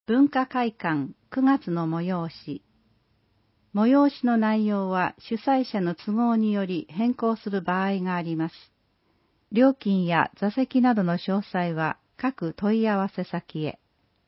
文化会館9月の催し。催しの内容は主催者の都合により変更する場合があります。料金や座席などの詳細は各問い合わせ先へ。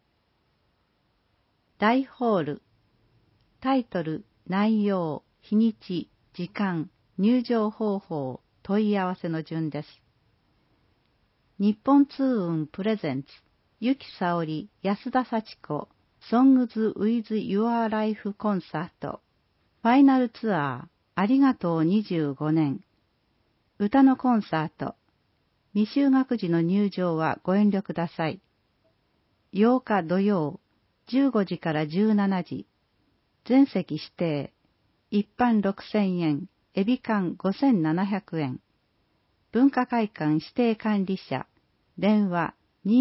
大ホール。タイトル、内容、日にち、時間、入場方法、問い合わせの順です。日本通運プレゼンツ、ゆきさおり、安田幸子、Songs with Your Life コンサート、ファイナルツアー、ありがとう25年、歌のコンサート、未就学時の入場はご遠慮ください。8日土曜、15時から17時、全席指定、一般6000円、エビ館5700円、文化会館指定管理者、電話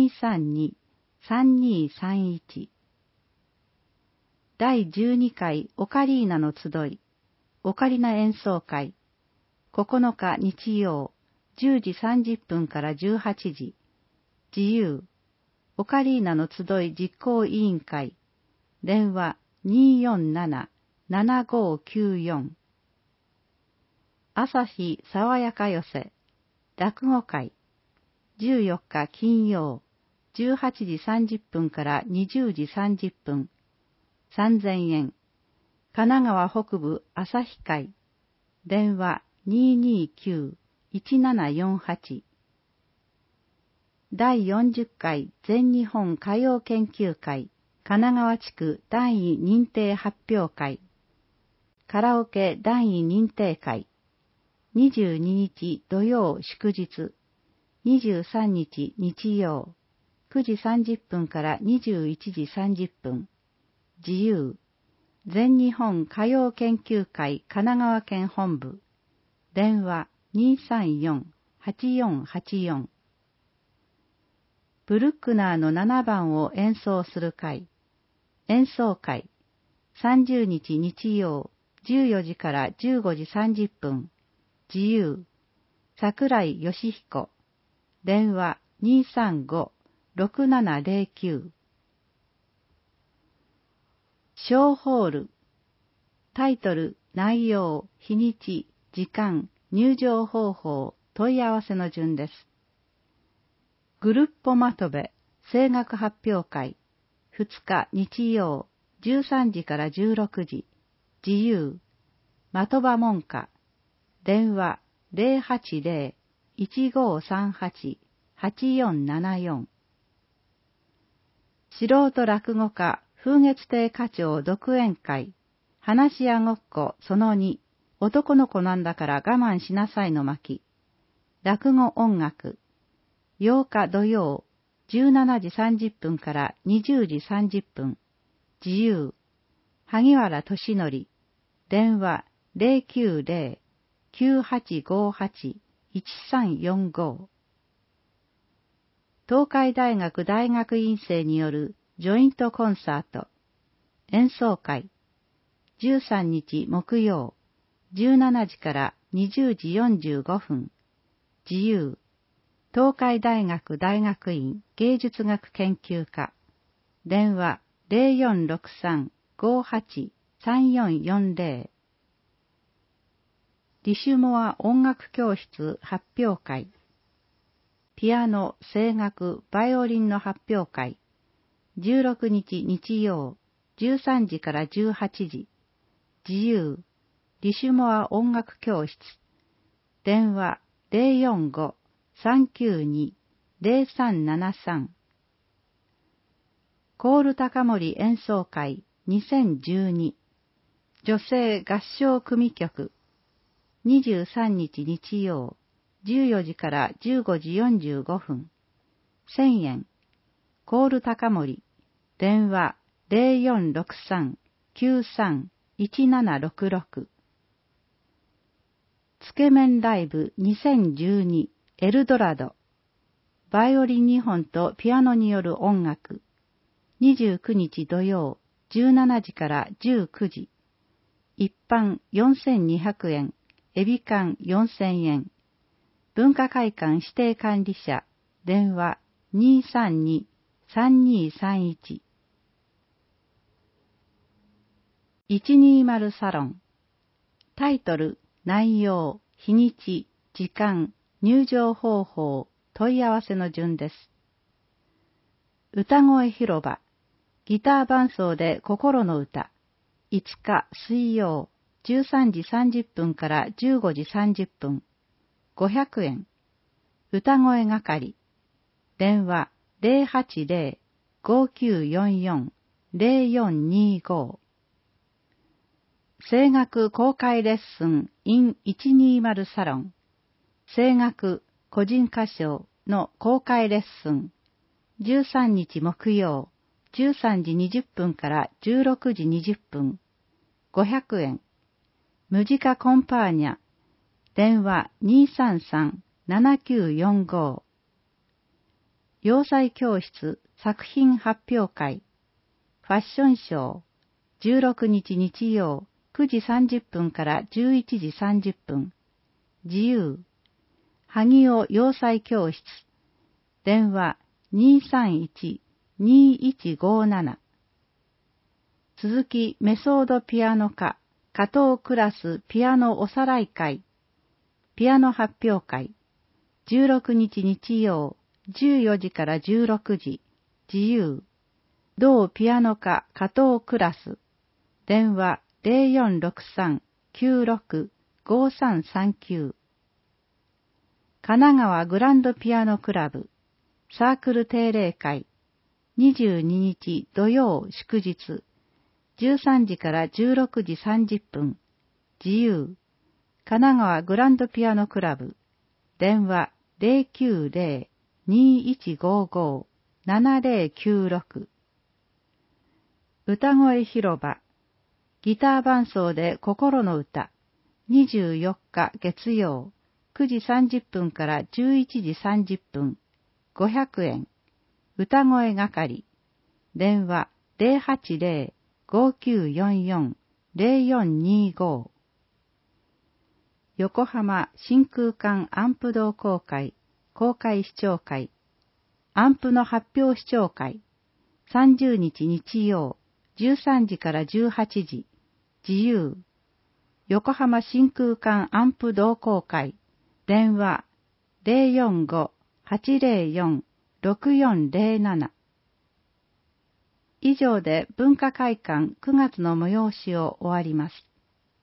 232-3231。第12回オカリーナの集い、オカリナ演奏会、9日日曜、10時30分から18時、自由、オカリーナの集い実行委員会、電話247-7594。朝日爽やか寄せ、落語会、14日金曜、18時30分から20時30分、3000円。神奈川北部朝日会、電話229-1748。第40回全日本歌謡研究会、神奈川地区単位認定発表会、カラオケ単位認定会、22日土曜祝日、23日日曜、9時30分から21時30分、自由、全日本歌謡研究会神奈川県本部、電話234-8484。ブルックナーの7番を演奏する会、演奏会、30日日曜、14時から15時30分、自由、桜井義彦、電話235-6709。小ホール。タイトル、内容、日にち、時間、入場方法、問い合わせの順です。グルッポマトベ、声楽発表会、2日日曜、13時から16時、自由、的場門下、電話080-1538-8474。素人落語家、風月亭課長独演会、話やごっこその2、男の子なんだから我慢しなさいの巻、落語音楽、8日土曜、17時30分から20時30分、自由、萩原俊則、電話090-9858-1345。東海大学大学院生によるジョイントコンサート、演奏会、13日木曜、17時から20時45分、自由、東海大学大学院芸術学研究科、電話0463-58-3440。リシュモア音楽教室発表会、ピアノ、声楽、バイオリンの発表会、16日日曜、13時から18時、自由、リシュモア音楽教室、電話045-392-0373。コール高森演奏会2012、女性合唱組曲、23日日曜、14時から15時45分、1000円。コール高森、電話0463-93-1766。つけ麺ライブ2012エルドラド。バイオリン2本とピアノによる音楽。29日土曜、17時から19時。一般4200円、エビ館4000円。文化会館指定管理者、電話232-3231。 120サロン。タイトル、内容、日にち、時間、入場方法、問い合わせの順です。歌声広場、ギター伴奏で心の歌、5日水曜、13時30分から15時30分、500円。歌声係、電話080-5944-0425。声楽公開レッスン in 120サロン。声楽個人歌唱の公開レッスン。13日木曜、13時20分から16時20分。500円。ムジカコンパーニャ。電話233-7945。洋裁教室作品発表会。ファッションショー。16日日曜、9時30分から11時30分。自由。萩尾洋裁教室。電話231-2157。続きメソードピアノ科、加藤クラスピアノおさらい会。ピアノ発表会。16日日曜、14時から16時。自由。同ピアノ科加藤クラス。電話0463-96-5339。神奈川グランドピアノクラブ。サークル定例会。22日土曜祝日。13時から16時30分。自由。神奈川グランドピアノクラブ。電話090-2155-7096。歌声広場。ギター伴奏で心の歌。24日月曜。9時30分から11時30分。500円。歌声係。電話080-5944-0425。横浜真空管アンプ同好会公開視聴会。アンプの発表視聴会。30日日曜。13時から18時。自由。横浜真空管アンプ同好会。電話045-804-6407。以上で文化会館9月の催しを終わります。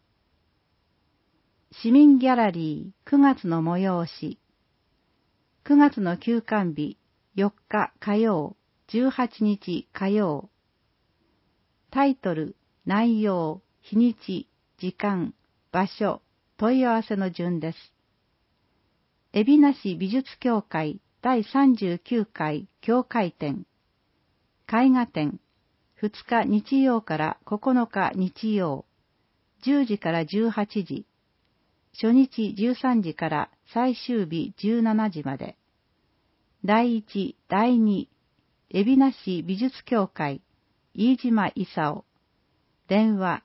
市民ギャラリー9月の催し。9月の休館日4日火曜、18日火曜。タイトル、内容、日にち、時間、場所、問い合わせの順です。海老名市美術協会第39回協会展。絵画展。2日日曜から9日日曜。10時から18時。初日13時から最終日17時まで。第1、第2、海老名市美術協会、飯島勲。電話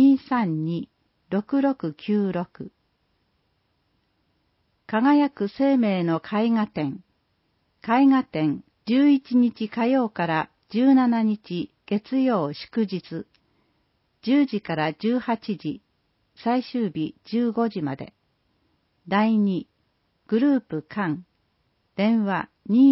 232-6696。輝く生命の絵画展。絵画展11日火曜から17日月曜祝日。10時から18時。最終日15時まで。第2、グループ間。電話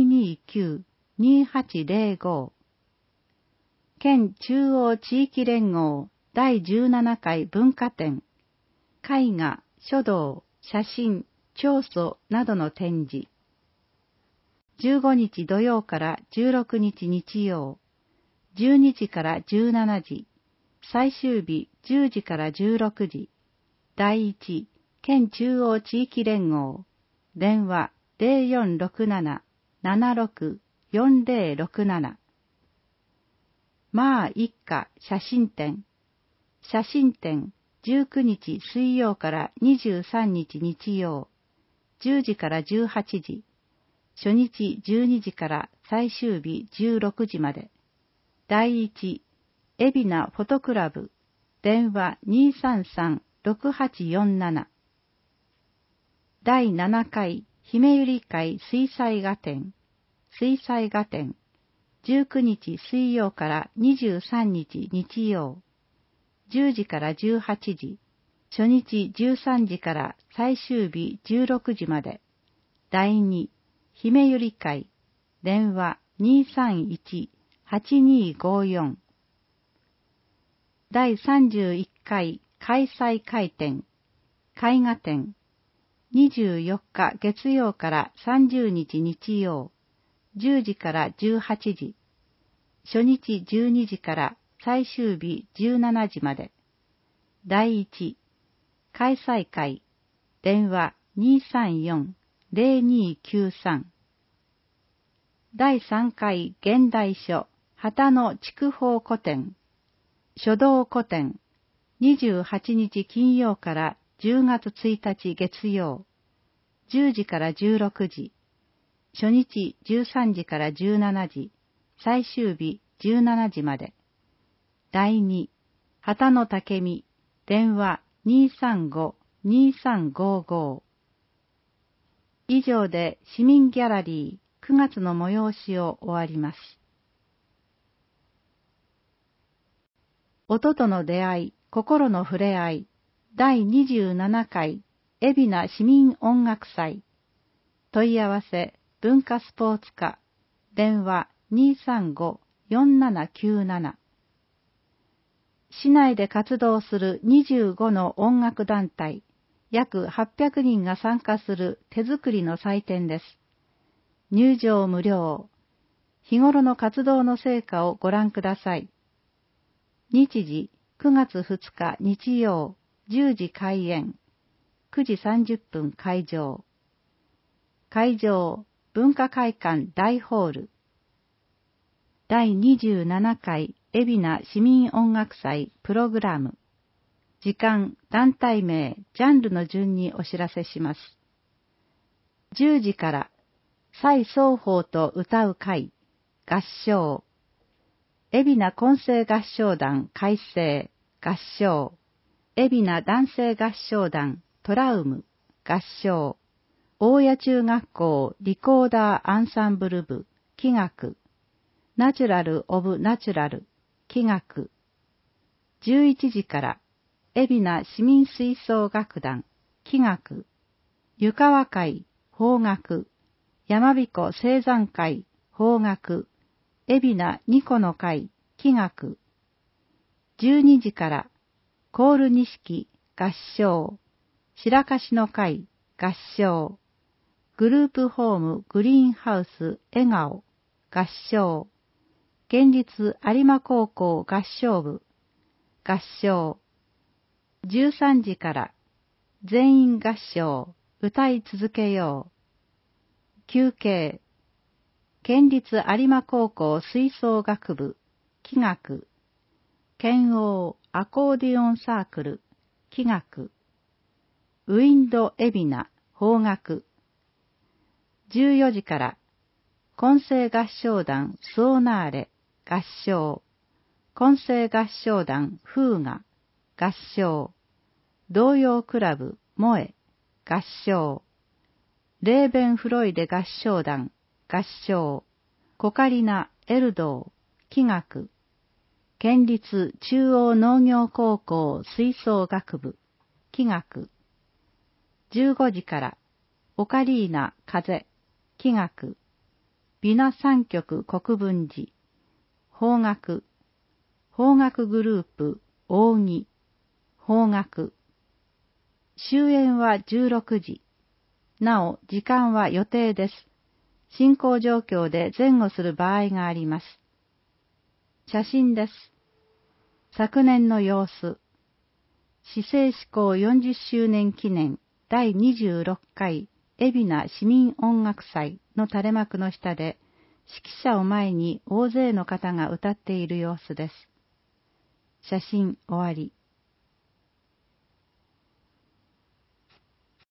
229-2805。県中央地域連合第17回文化展。絵画、書道、写真、彫塑などの展示。15日土曜から16日日曜。12時から17時。最終日10時から16時。第1、県中央地域連合。電話0467-76-4067。まあ一家写真展。写真展19日水曜から23日日曜。10時から18時。初日12時から最終日16時まで。第1、海老名フォトクラブ。電話233-6847。第7回姫百合会水彩画展。水彩画展。19日水曜から23日日曜。 10時から18時、初日13時から最終日16時まで。第2、姫ゆり会、電話231-8254。第31回開催会展、絵画展、24日月曜から30日日曜、10時から18時、初日12時から最終日17時まで。第1、開催会、電話234-0293。第3回現代書、旗の筑豊古典、書道古典、28日金曜から10月1日月曜、10時から16時、初日13時から17時、最終日17時まで。第2、旗の武見、電話235-2355。以上で市民ギャラリー9月の催しを終わります。音との出会い、心の触れ合い、第27回海老名市民音楽祭。問い合わせ、文化スポーツ課、電話235-4797。市内で活動する25の音楽団体、約800人が参加する手作りの祭典です。入場無料。日頃の活動の成果をご覧ください。日時9月2日日曜10時開演、9時30分会場。会場、文化会館大ホール。第27回海老名市民音楽祭プログラム。時間、団体名、ジャンルの順にお知らせします。10時から、蔡双方と歌う会、合唱。海老名混声合唱団改正、合唱。海老名男性合唱団トラウム、合唱。大谷中学校リコーダーアンサンブル部、器楽。ナチュラル・オブ・ナチュラル、器楽。11時から、海老名市民吹奏楽団、器楽。湯川会、邦楽。山彦青山会、邦楽。海老名二個の会、器楽。12時から、コール錦、合唱。白樫の会、合唱。グループホームグリーンハウス、笑顔、合唱。県立有馬高校合唱部、合唱。13時から、全員合唱、歌い続けよう。休憩。県立有馬高校吹奏楽部、器楽。県央アコーディオンサークル、器楽。ウィンド海老名、邦楽。14時から、混声合唱団スオナーレ、合唱。混声合唱団フーガ、合唱。童謡クラブモエ、合唱。レーベンフロイデ合唱団、合唱。コカリナ、エルドー、器楽。県立中央農業高校吹奏楽部、器楽。15時から、オカリーナ、風、器楽。ビナ三曲国分寺、邦楽。邦楽グループ、扇、邦楽。終演は16時。なお、時間は予定です。進行状況で前後する場合があります。写真です。昨年の様子。市政施行40周年記念第26回海老名市民音楽祭の垂れ幕の下で、指揮者を前に大勢の方が歌っている様子です。写真終わり。